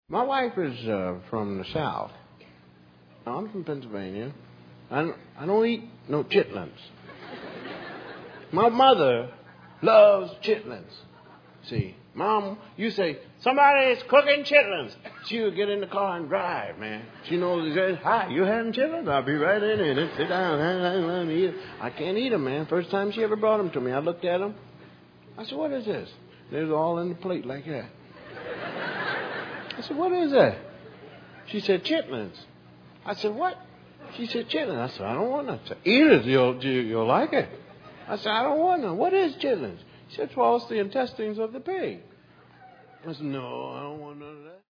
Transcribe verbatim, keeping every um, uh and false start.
My wife is uh, from the South. I'm from Pennsylvania. I don't, I don't eat no chitlins. My mother loves chitlins. See, Mom, you say, somebody's cooking chitlins. She would get in the car and drive, man. She knows, hi, you having chitlins? I'll be right in it. Sit down. Let me eat. I can't eat them, man. First time she ever brought them to me, I looked at them. I said, what is this? They was all in the plate like that. I said, what is that? She said, chitlins. I said, what? She said, chitlins. I said, I don't want none. I said, eat it. You'll, you'll like it. I said, I don't want none. What is chitlins? She said, well, it's the intestines of the pig. I said, no, I don't want none of that.